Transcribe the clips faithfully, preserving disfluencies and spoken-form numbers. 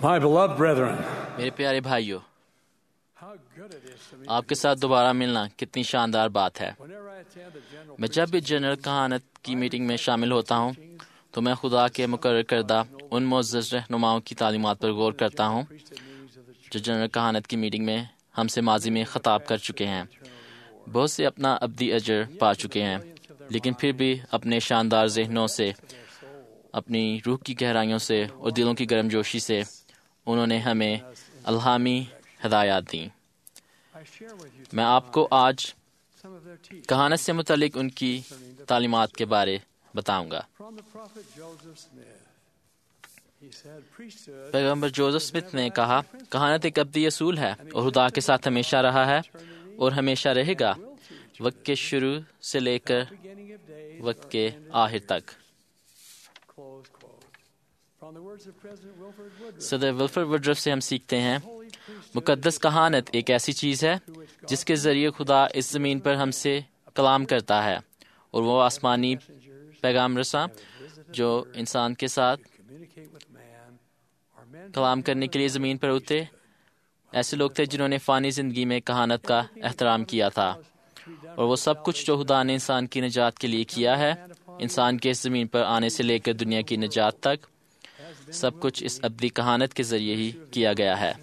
My beloved brethren, میرے پیارے بھائیوں، how good it is to meet آپ کے ساتھ دوبارہ ملنا کتنی شاندار بات ہے۔ whenever I attend the general میں جب بھی جنرل کہانت کی میٹنگ میں شامل ہوتا ہوں تو میں خدا کے مقرر کردہ ان معزز رہنماؤں کی تعلیمات پر غور کرتا ہوں جو جنرل کہانت کی میٹنگ میں ہم سے ماضی میں خطاب کر چکے ہیں۔ بہت سے اپنا ابدی اجر پا چکے ہیں، لیکن پھر بھی اپنے شاندار ذہنوں سے، اپنی روح کی گہرائیوں سے اور دلوں کی گرم جوشی سے انہوں نے ہمیں الہامی ہدایات دیں۔ I share with you میں آپ کو آج some of their teachings کہانت سے متعلق ان کی تعلیمات کے بارے بتاؤں گا۔ from the prophet Joseph Smith. He said, priesthood پیغمبر جوزف اسمتھ نے کہا، کہانت ایک ابدی اصول ہے اور خدا کے ساتھ ہمیشہ رہا ہے اور ہمیشہ رہے گا، وقت کے شروع سے لے کر beginning of days وقت or کے end of آخر تک۔ close quote. From the words of President Wilford Woodruff, صدر ولفر وڈرف سے ہم سیکھتے ہیں، holy priesthood مقدس کہانت ایک ایسی چیز ہے جس کے ذریعے خدا اس زمین پر ہم سے کلام کرتا ہے، اور وہ آسمانی پیغام رساں جو انسان کے ساتھ communicate with man or men کلام کرنے کے لیے زمین پر اترے، ایسے لوگ تھے جنہوں نے فانی زندگی میں کہانت کا احترام کیا تھا، اور وہ سب کچھ جو خدا نے انسان کی نجات کے لیے کیا ہے، انسان کے اس زمین پر آنے سے لے کر دنیا کی نجات تک، سب کچھ اس ابدی کہانت کے ذریعے ہی کیا گیا ہے۔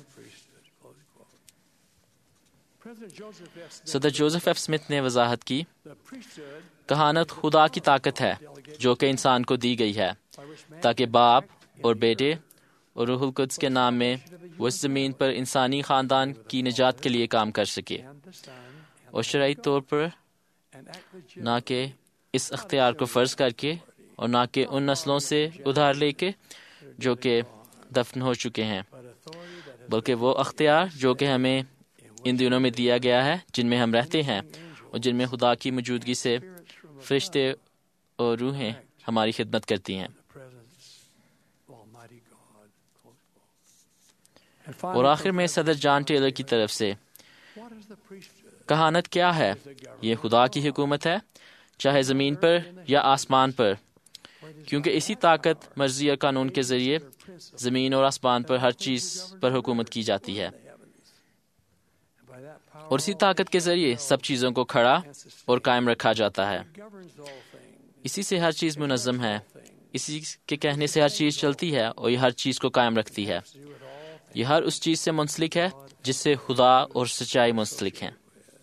President Joseph F. Smith, صدر جوزف ایف اسمتھ نے وضاحت کی، the priesthood کہانت خدا کی طاقت ہے جو کہ انسان کو دی گئی ہے by which man تاکہ باپ اور بیٹے اور روح القدس کے نام میں وہ اس زمین پر انسانی خاندان کی نجات کے لیے کام کر سکے، and the Son and اور شرعی طور پر and act legitimately نہ کہ اس اختیار کو فرض کر کے اور نہ کہ ان نسلوں سے ادھار لے کے جو کہ دفن ہو چکے ہیں، but authority that has بلکہ وہ اختیار جو کہ ہمیں ان دنوں میں دیا گیا ہے جن میں ہم رہتے ہیں اور جن میں خدا کی موجودگی سے spirits from فرشتے اور روحیں ہماری خدمت کرتی ہیں۔ the presence of Almighty God. Close quote. And اور finally, آخر میں صدر جان ٹیلر کی طرف سے، what is the priesthood? کہانت کیا ہے؟ یہ خدا کی حکومت ہے، چاہے زمین پر یا آسمان پر، کیونکہ اسی طاقت، مرضی اور قانون کے ذریعے زمین اور آسمان پر ہر چیز پر حکومت کی جاتی ہے، And by that power, اور اسی طاقت کے ذریعے سب چیزوں کو کھڑا اور قائم رکھا جاتا ہے۔ governs all things. اسی سے ہر چیز منظم ہے، اسی کے کہنے سے ہر چیز چلتی ہے اور یہ ہر چیز کو قائم رکھتی ہے۔ Do it all. یہ ہر اس چیز سے منسلک ہے جس سے خدا اور سچائی منسلک ہیں۔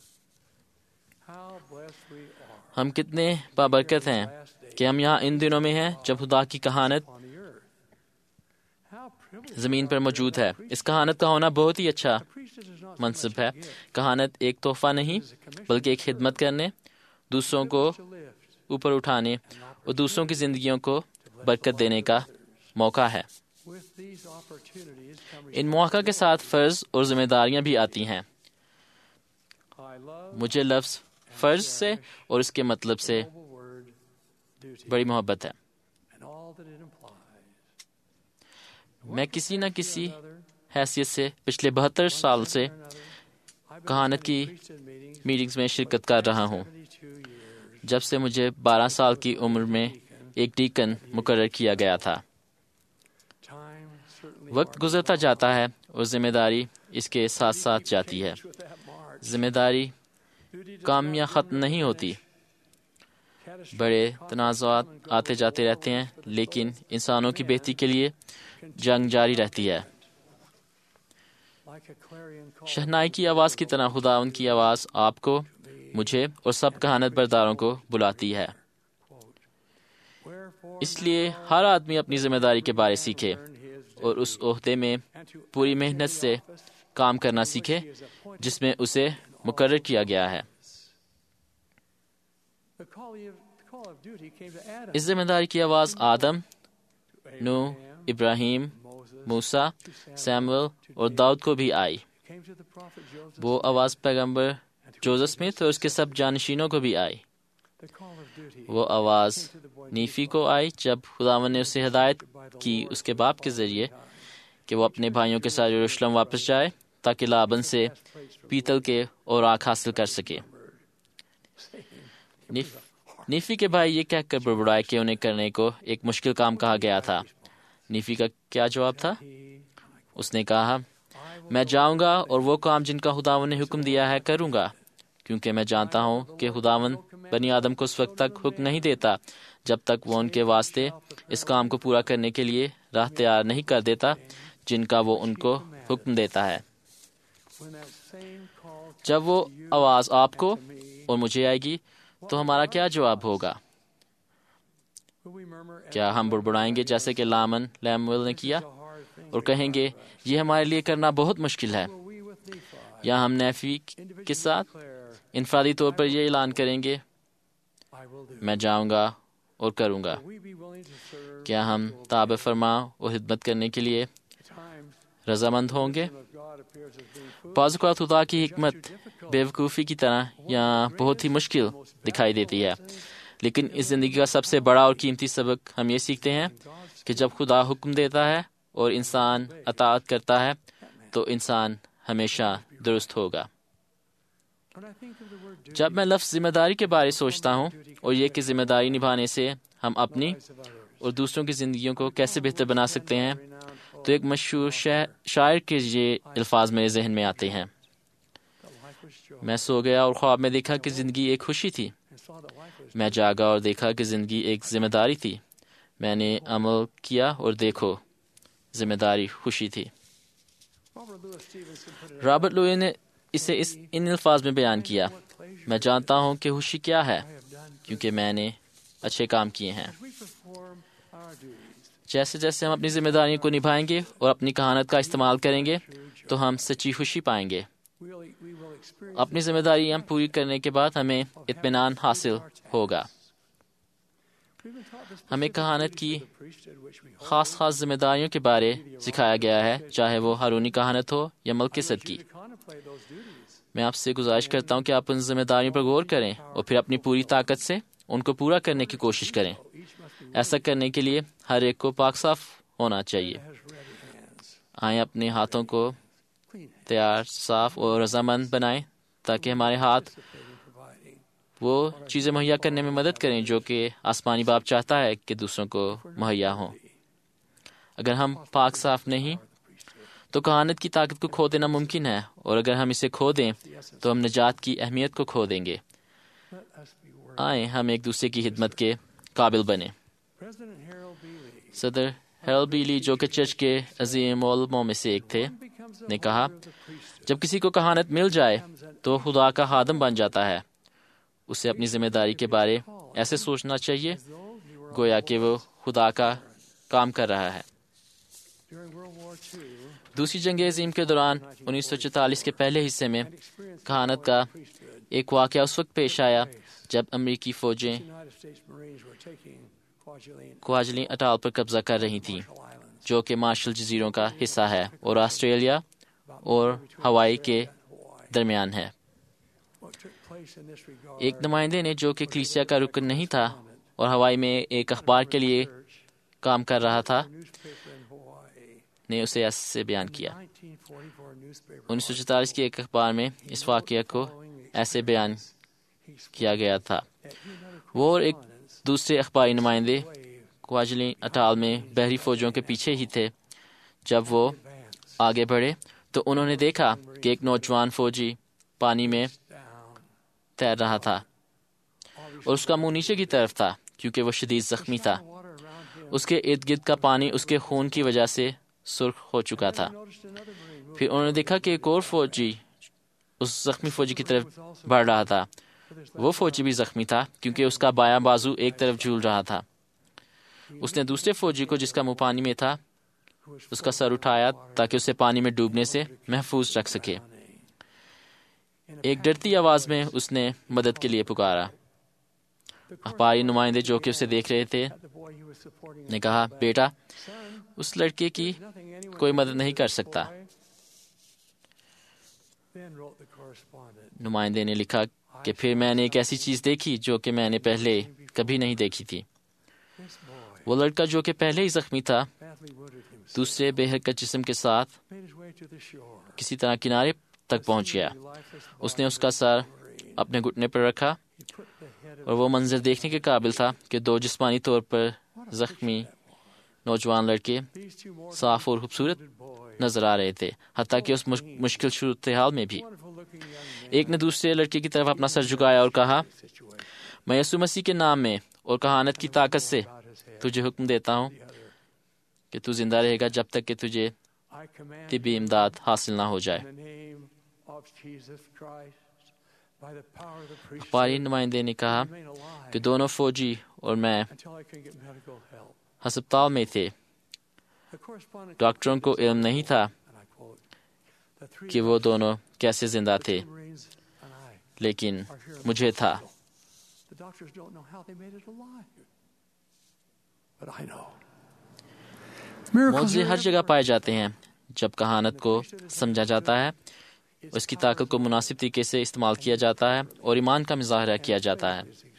How blessed we are ہم کتنے بابرکت ہیں کہ ہم یہاں ان دنوں میں ہیں جب خدا کی کہانت on the earth. How privileged زمین پر موجود ہے۔ اس کہانت کا ہونا بہت ہی اچھا the priesthood is not so منصب much ہے۔ a gift, کہانت ایک تحفہ نہیں بلکہ ایک خدمت کرنے، دوسروں کو to lift اوپر اٹھانے اور دوسروں کی زندگیوں کو برکت دینے کا موقع ہے۔ with these opportunities come ان مواقع کے ساتھ فرض اور ذمہ داریاں بھی آتی ہیں۔ I love مجھے لفظ فرض سے اور اس کے مطلب سے the noble word duty بڑی محبت ہے۔ and all that it implies. میں کسی نہ کسی حیثیت سے پچھلے بہتر سال سے I've been کہانت کی attending priesthood meetings میٹنگز میں شرکت کر رہا ہوں seventy-two years. جب سے مجھے بارہ سال کی عمر میں ایک ڈیکن مقرر کیا گیا تھا۔ Time certainly وقت گزرتا جاتا ہے اور ذمہ داری اس کے ساتھ ساتھ جاتی ہے۔ with that march. ذمہ داری Duty does کام not یا ختم نہیں ہوتی، catastrophic بڑے conflicts تنازعات come and go آتے جاتے رہتے ہیں، لیکن انسانوں کی بہتری کے لیے continue جنگ جاری رہتی ہے۔ like a clarion call. شہنائی کی آواز کی طرح خدا ان کی آواز آپ کو، مجھے اور سب کہانت برداروں کو بلاتی ہے۔ Wherefore اس لیے ہر آدمی اپنی ذمہ داری کے بارے سیکھے learn his اور اس عہدے میں and to پوری محنت سے کام کرنا سیکھے جس میں اسے مقرر کیا گیا ہے۔ the call of, the call of duty came to Adam, اس ذمہ داری کی آواز آدم، to نو، Abraham, ابراہیم، Moses, موسیٰ، to Samuel, سیمول اور داؤد کو بھی آئی۔ came to the prophet Joseph. وہ آواز پیغمبر جوزف اسمتھ اور اس کے سب جانشینوں کو بھی آئی۔ The call of duty وہ آواز came to the boy نیفی کو آئی جب خداوند نے اسے ہدایت کی اس کے باپ کے ذریعے کہ وہ اپنے بھائیوں کے ساتھ یروشلم واپس جائے تاکہ لابن سے پیتل کے اوراق حاصل کر سکے۔ نیف نیفی کے بھائی یہ کہہ کر بڑبڑائے کہ انہیں کرنے کو ایک مشکل کام کہا گیا تھا۔ نیفی کا کیا جواب تھا؟ اس نے کہا، میں جاؤں گا اور وہ کام جن کا خداوند نے حکم دیا ہے کروں گا، کیونکہ میں جانتا ہوں کہ خداوند بنی آدم کو اس وقت تک حکم نہیں دیتا جب تک وہ ان کے واسطے اس کام کو پورا کرنے کے لیے راہ تیار نہیں کر دیتا جن کا وہ ان کو حکم دیتا ہے۔ جب وہ آواز آپ کو اور مجھے آئے گی تو ہمارا کیا جواب ہوگا؟ کیا ہم بڑبڑائیں گے جیسے کہ لامن لیمویل نے کیا اور کہیں گے یہ ہمارے لیے کرنا بہت مشکل ہے؟ یا ہم نیفی کے ساتھ انفرادی طور پر یہ اعلان کریں گے، میں جاؤں گا اور کروں گا؟ کیا ہم تابع فرما اور خدمت کرنے کے لیے رضامند ہوں گے؟ بعض اوقات خدا کی حکمت بے وقوفی کی طرح یا بہت ہی مشکل دکھائی دیتی ہے، لیکن اس زندگی کا سب سے بڑا اور قیمتی سبق ہم یہ سیکھتے ہیں کہ جب خدا حکم دیتا ہے اور انسان اطاعت کرتا ہے تو انسان ہمیشہ درست ہوگا۔ جب میں لفظ ذمہ داری کے بارے سوچتا ہوں اور یہ کہ ذمہ داری نبھانے سے ہم اپنی اور دوسروں کی زندگیوں کو کیسے بہتر بنا سکتے ہیں، تو ایک مشہور شاعر کے یہ الفاظ میرے ذہن میں آتے ہیں، میں سو گیا اور خواب میں دیکھا کہ زندگی ایک خوشی تھی، میں جاگا اور دیکھا کہ زندگی ایک ذمہ داری تھی، میں نے عمل کیا اور دیکھو ذمہ داری خوشی تھی۔ رابرٹ لوئی نے اسے اس ان الفاظ میں بیان کیا، میں جانتا ہوں کہ خوشی کیا ہے کیونکہ میں نے اچھے کام کیے ہیں۔ جیسے جیسے ہم اپنی ذمہ داریوں کو نبھائیں گے اور اپنی کہانت کا استعمال کریں گے تو ہم سچی خوشی پائیں گے۔ اپنی ذمہ داری ہم پوری کرنے کے بعد ہمیں اطمینان حاصل ہوگا۔ ہمیں کہانت کی خاص خاص ذمہ داریوں کے بارے سکھایا گیا ہے، چاہے وہ ہارونی کہانت ہو یا ملکیسد کی۔ میں آپ سے گزارش کرتا ہوں کہ آپ ان ذمہ داریوں پر غور کریں اور پھر اپنی پوری طاقت سے ان کو پورا کرنے کی کوشش کریں۔ ایسا کرنے کے لیے ہر ایک کو پاک صاف ہونا چاہیے۔ آئیں اپنے ہاتھوں کو تیار، صاف اور رضامند بنائیں تاکہ ہمارے ہاتھ وہ چیزیں مہیا کرنے میں مدد کریں جو کہ آسمانی باپ چاہتا ہے کہ دوسروں کو مہیا ہوں۔ اگر ہم پاک صاف نہیں تو کہانت کی طاقت کو کھو دینا ممکن ہے، اور اگر ہم اسے کھو دیں تو ہم نجات کی اہمیت کو کھو دیں گے۔ آئیں ہم ایک دوسرے کی خدمت کے قابل بنیں۔ صدر ہیرلڈ بیلی، جو کہ چرچ کے عظیم علماء میں سے ایک تھے، نے کہا، جب کسی کو کہانت مل جائے تو خدا کا خادم بن جاتا ہے۔ اسے اپنی ذمہ داری کے بارے ایسے سوچنا چاہیے گویا کہ وہ خدا کا کام کر رہا ہے۔ دوسری جنگ عظیم کے دوران انیس سو چوالیس کے پہلے حصے میں کہانت کا ایک واقعہ اس وقت پیش آیا جب امریکی فوجیں کواجلین اٹال پر قبضہ کر رہی تھیں، جو کہ مارشل جزیروں کا حصہ ہے اور آسٹریلیا اور ہوائی کے درمیان ہے۔ ایک نمائندے نے، جو کہ کلیسیا کا رکن نہیں تھا اور ہوائی میں ایک اخبار کے لیے کام کر رہا تھا، نے اسے ایسے بیان کیا۔ انیس سو چوالیس کے ایک اخبار میں اس واقعہ کو ایسے بیان کیا گیا تھا۔ وہ اور ایک دوسرے اخباری نمائندے کواجلین اٹال میں بحری فوجوں کے پیچھے ہی تھے۔ جب وہ آگے بڑھے تو انہوں نے دیکھا کہ ایک نوجوان فوجی پانی میں تیر رہا تھا اور اس کا منہ نیچے کی طرف تھا کیونکہ وہ شدید زخمی تھا۔ اس کے ارد گرد کا پانی اس کے خون کی وجہ سے سرخ ہو چکا تھا۔ پھر انہوں نے دیکھا کہ ایک اور فوجی اس زخمی فوجی کی طرف بڑھ رہا تھا۔ وہ فوجی بھی زخمی تھا کیونکہ اس کا بایاں بازو ایک طرف جھول رہا تھا۔ اس نے دوسرے فوجی کو، جس کا منہ پانی میں تھا، اس کا سر اٹھایا تاکہ اسے پانی میں ڈوبنے سے محفوظ رکھ سکے۔ ایک ڈرتی آواز میں اس نے مدد کے لیے پکارا۔ اخباری نمائندے، جو کہ اسے دیکھ رہے تھے، نے کہا، بیٹا، اس لڑکے کی کوئی مدد نہیں کر سکتا۔ نمائندے نے لکھا کہ پھر میں نے ایک ایسی چیز دیکھی جو کہ میں نے پہلے کبھی نہیں دیکھی تھی۔ وہ لڑکا، جو کہ پہلے ہی زخمی تھا، دوسرے بے حرکت جسم کے ساتھ کسی طرح کنارے تک پہنچ گیا۔ اس نے اس کا سر اپنے گھٹنے پر رکھا اور وہ منظر دیکھنے کے قابل تھا کہ دو جسمانی طور پر زخمی نوجوان لڑکے these two more صاف اور خوبصورت good boys, نظر آ رہے تھے، حتیٰ کہ اس مش- مشکل صورتحال میں بھی. wonderful looking young men, ایک نے دوسرے لڑکے کی طرف اپنا سر جھکایا اور کہا، situation, میں یسوع مسیح کے نام میں اور کہانت کی طاقت سے about his head, تجھے حکم دیتا ہوں the other, کہ تو زندہ رہے گا جب تک کہ تجھے I command طبی you امداد حاصل نہ ہو جائے. in the name of Jesus Christ, by the power of the priesthood, اخباری نمائندے نے کہا remain alive کہ دونوں فوجی اور میں until I can get medical help. ہسپتال میں تھے. The correspondent ڈاکٹروں کو علم نہیں تھا and I quote, the three کہ وہ دونوں کیسے زندہ تھے، Marines and I لیکن are here in the مجھے تھا. hospital. The doctors don't know how they made it alive, but I know. معجزے ہر جگہ پائے جاتے ہیں. جب کہانت کو سمجھا جاتا ہے، اس کی طاقت کو مناسب طریقے سے استعمال کیا جاتا ہے اور ایمان کا مظاہرہ کیا جاتا ہے.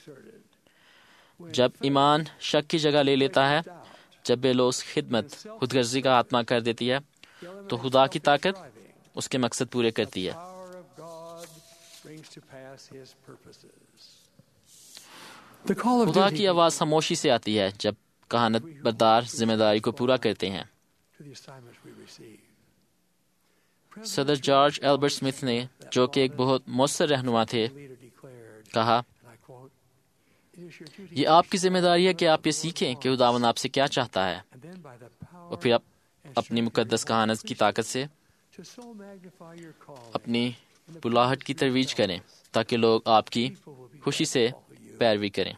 جب ایمان شک کی جگہ لے لیتا ہے، جب بے لوث خدمت خود غرضی کا خاتمہ کر دیتی ہے، تو خدا کی طاقت اس کے مقصد پورے کرتی ہے. Power of God brings to pass his purposes. The call of خدا duty کی آواز خاموشی سے آتی ہے جب کہانت بردار ذمہ داری کو پورا کرتے ہیں. to the assignments we receive. صدر جارج ایلبرٹ اسمتھ نے، جو کہ ایک بہت مؤثر رہنما تھے، The leader declared, کہا، and I quote, "It is your duty یہ آپ کی ذمہ داری ہے کہ آپ یہ سیکھیں کہ خداوند آپ سے کیا چاہتا ہے، and then by the power اور پھر آپ اپنی مقدس کہانت کی طاقت سے to so magnify your calling, اپنی بلاہٹ کی ترویج کریں تاکہ لوگ آپ کی خوشی سے پیروی کریں.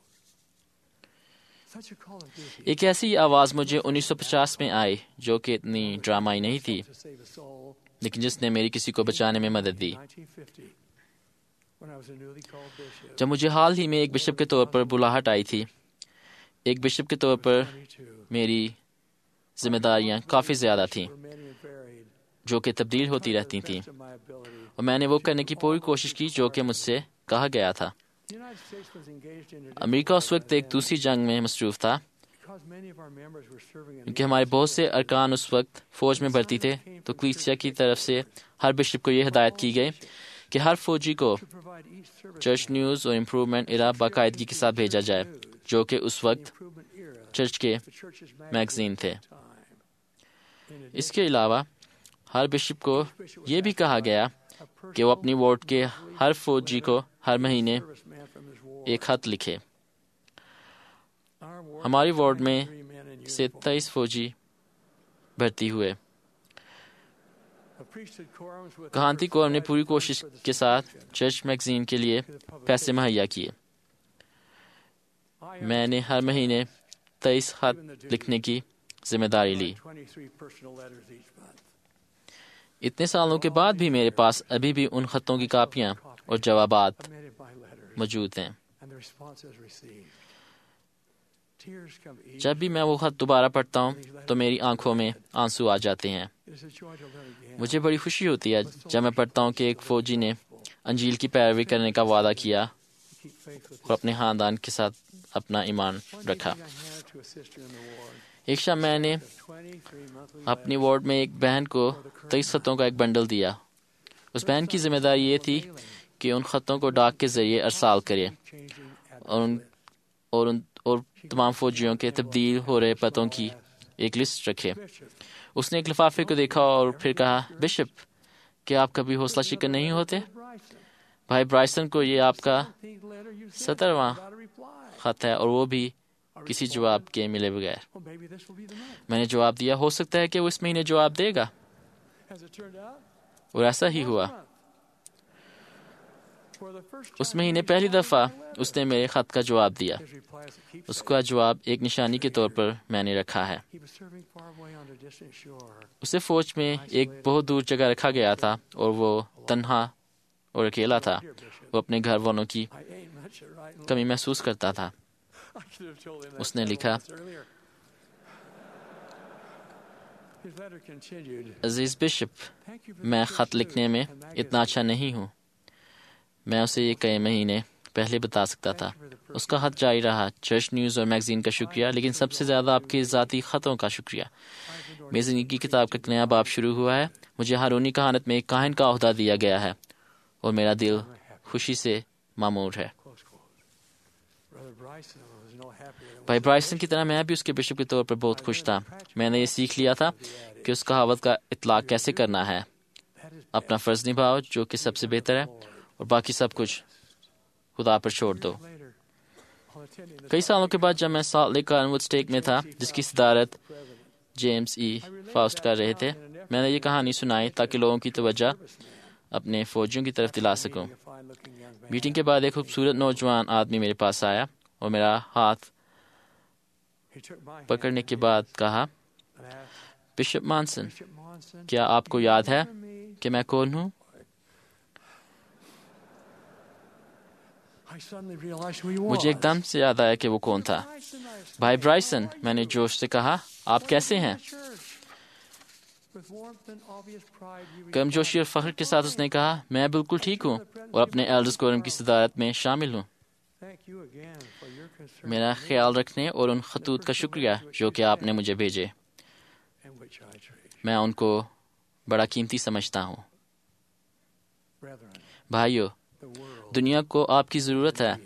such a call of duty ایک ایسی آواز مجھے انیس سو پچاس میں آئی جو کہ اتنی ڈرامائی نہیں تھی، to save a soul لیکن جس نے میری کسی کو بچانے میں مدد دی. in nineteen fifty when I was a newly called bishop. جب مجھے حال ہی میں ایک بشپ کے طور پر بلاہٹ آئی تھی، ایک بشپ کے طور پر twenty-two, میری ذمہ داریاں کافی زیادہ تھیں were many and varied. جو کہ تبدیل ہوتی رہتی تھیں، Best of my ability. اور میں نے وہ کرنے کی پوری کوشش کی جو کہ مجھ سے کہا گیا تھا. The United States was engaged in a امریکہ اس وقت ایک دوسری جنگ میں مصروف تھا، because many of our members were serving in کیونکہ ہمارے بہت سے ارکان اس وقت فوج میں بھرتی تھے. تو کلیسیا کی طرف سے ہر بشپ کو یہ ہدایت کی گئی کہ ہر فوجی کو to provide each service Church News اور امپروومنٹ ایرا باقاعدگی کے ساتھ بھیجا جائے، جو کہ اس وقت improvement era چرچ کے the church's میگزین تھے. time. In اس کے علاوہ ہر بشپ کو یہ بھی کہا گیا a کہ وہ اپنی وارڈ کے ہر فوجی کو ہر مہینے serviceman from his war. ایک خط لکھے. Our ward ہماری وارڈ میں three men in سے uniform. تیئیس فوجی بھرتی ہوئے. A priesthood quorums with کہانتی کور نے پوری کوشش کے ساتھ چرچ میگزین کے لیے پیسے مہیا کیے. I میں نے ہر مہینے تیئیس خط لکھنے کی ذمہ داری لی. twenty-three personal letters each month. اتنے سالوں کے بعد بھی میرے پاس ابھی بھی ان خطوں کی کاپیاں اور جوابات Of many of my letters موجود ہیں. and the responses received. Tears come each. جب بھی میں وہ خط دوبارہ پڑھتا ہوں تو میری آنکھوں میں آنسو آ جاتے ہیں. It is a joy to learn again. مجھے بڑی خوشی ہوتی ہے جب میں پڑھتا ہوں کہ ایک فوجی نے انجیل کی پیروی کرنے کا وعدہ کیا Keep faith with اور اپنے خاندان کے ساتھ اپنا ایمان One رکھا. evening I handed to a sister in the ward ایک شب میں نے the twenty-three monthly اپنی letters وارڈ میں ایک بہن کو تیئیس خطوں کا ایک بنڈل دیا. اس بہن کی ذمہ داری یہ تھی کہ ان خطوں کو ڈاک کے ذریعے ارسال کرے changing at اور ان اور ان اور تمام فوجیوں کے تبدیل ہو رہے پتوں کی ایک لسٹ رکھے. Bishop. اس نے ایک لفافے کو دیکھا اور پھر کہا، بشپ، کیا آپ کبھی حوصلہ شکن نہیں ہوتے؟ Bryson. بھائی برائسن کو یہ آپ کا Seventeenth letter you sent سترواں without a reply. خط ہے اور وہ بھی کسی جواب کے ملے بغیر. Well, maybe this will be the month. میں نے جواب دیا، ہو سکتا ہے کہ وہ اس مہینے جواب دے گا. As it turned out, اور ایسا ہی ہوا. month. For the first us time, مہینے he پہلی responded دفعہ to my letter. اس نے میرے خط کا جواب دیا. His reply is a us keepsake. کا جواب ایک نشانی کے طور پر میں نے رکھا ہے. He was serving far away on a distant shore. اسے فوج میں ایک بہت دور جگہ رکھا گیا تھا اور وہ تنہا اور اکیلا تھا. Dear Bishop, وہ اپنے گھر والوں کی I ain't much at writing کمی محسوس کرتا تھا. I should have told him that اس نے several لکھا، months earlier. His letter continued. عزیز بشپ، Thank you for میں the خط good لکھنے news میں and اتنا اچھا نہیں ہوں. میں اسے یہ کئی مہینے پہلے بتا سکتا تھا. اس کا خط جاری رہا. چرچ نیوز اور میگزین کا شکریہ، لیکن سب سے زیادہ آپ کے ذاتی خطوں کا شکریہ. میری زندگی کی کتاب کا ایک نیا باب شروع ہوا ہے. مجھے ہارونی کہانت میں ایک کاہن کا عہدہ دیا گیا ہے اور میرا دل خوشی سے معمور ہے. Close quote. Brother Bryson was no بھائی برائسن کی طرح میں بھی اس کے بشپ کے طور پر بہت خوش تھا. میں نے یہ سیکھ لیا تھا کہ اس کہاوت کا اطلاق کیسے کرنا ہے: اپنا فرض نبھاؤ جو کہ سب سے بہتر ہے، اور باقی سب کچھ خدا پر چھوڑ دو. کئی سالوں کے بعد جب میں سالٹ لیک کارنوڈ اسٹیٹ میں تھا، جس کی صدارت جیمز ای فاسٹ کر رہے تھے، میں نے یہ کہانی سنائی تاکہ لوگوں کی توجہ اپنے فوجیوں کی طرف دلا سکوں. میٹنگ کے بعد ایک خوبصورت نوجوان آدمی میرے پاس آیا اور میرا ہاتھ پکڑنے کے بعد کہا: بشپ مانسن، کیا آپ کو یاد ہے کہ میں کون ہوں؟ مجھے ایک دم سے یاد آیا کہ وہ کون تھا. بھائی برائسن، میں نے جوش سے کہا، آپ کیسے ہیں؟ گرمجوشی اور فخر کے ساتھ اس نے کہا، میں بالکل ٹھیک ہوں اور اپنے ایلڈرز کورم کی صدارت میں شامل ہوں. میرا خیال رکھنے اور ان خطوط کا شکریہ جو کہ آپ نے مجھے بھیجے. میں ان کو بڑا قیمتی سمجھتا ہوں. بھائیو، دنیا کو آپ کی ضرورت ہے.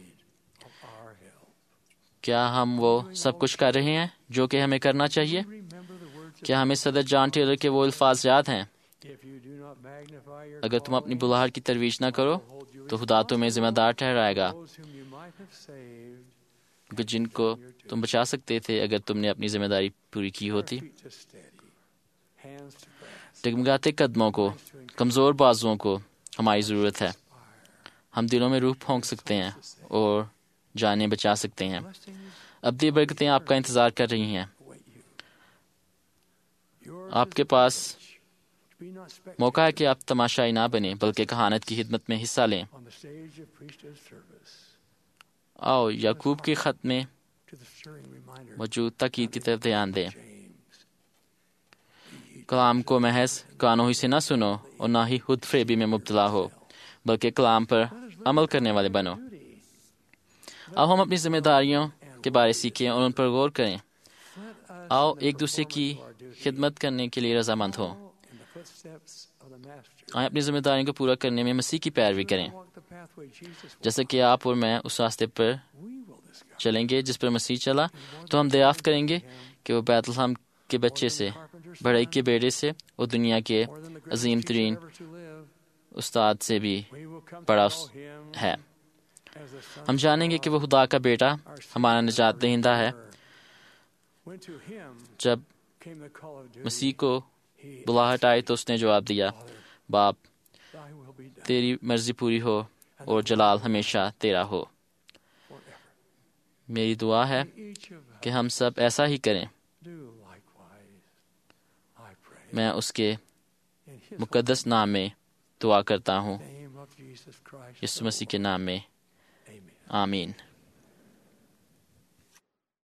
کیا ہم وہ سب کچھ کر رہے ہیں جو کہ ہمیں کرنا چاہیے؟ کیا ہمیں صدر جان ٹیلر کے وہ الفاظ یاد ہیں؟ اگر تم اپنی بلاہٹ کی ترویج نہ کرو تو خدا تمہیں ذمہ دار ٹھہرائے گا. جن کو تم بچا سکتے تھے اگر تم نے اپنی ذمہ داری پوری کی ہوتی. ڈگمگاتے قدموں کو، کمزور بازوؤں کو ہماری ضرورت ہے. ہم دلوں میں روح پھونک سکتے ہیں اور جانیں بچا سکتے ہیں. ابدی برکتیں آپ کا انتظار کر رہی ہیں. آپ کے پاس موقع ہے کہ آپ تماشائی نہ بنیں بلکہ کہانت کی خدمت میں حصہ لیں. آؤ یعقوب کے خط میں موجود تاکید کی طرف دھیان دیں. کلام کو محض کانوں ہی سے نہ سنو اور نہ ہی خود فریبی میں مبتلا ہو، بلکہ کلام پر عمل کرنے والے بنو. آؤ ہم اپنی ذمہ داریوں کے بارے سیکھیں اور ان پر غور کریں. آؤ ایک دوسرے کی خدمت کرنے کے لیے رضامند ہوں. آئیں اپنی ذمہ داریوں کو پورا کرنے میں مسیح کی پیروی کریں. جیسا کہ آپ اور میں اس راستے پر چلیں گے جس پر مسیح چلا، تو ہم دریافت کریں گے کہ وہ بیت الحم کے بچے سے، بڑھئی کے بیڑے سے اور دنیا کے عظیم ترین استاد سے بھی بڑا ہے. ہم جانیں گے کہ وہ خدا کا بیٹا، ہمارا نجات دہندہ ہے. جب مسیح کو بلاہٹ آئی تو اس نے جواب دیا، باپ، تیری مرضی پوری ہو اور جلال ہمیشہ تیرا ہو. میری دعا ہے کہ ہم سب ایسا ہی کریں. میں اس کے مقدس نام میں دعا کرتا ہوں، یسوع مسیح کے نام میں، آمین.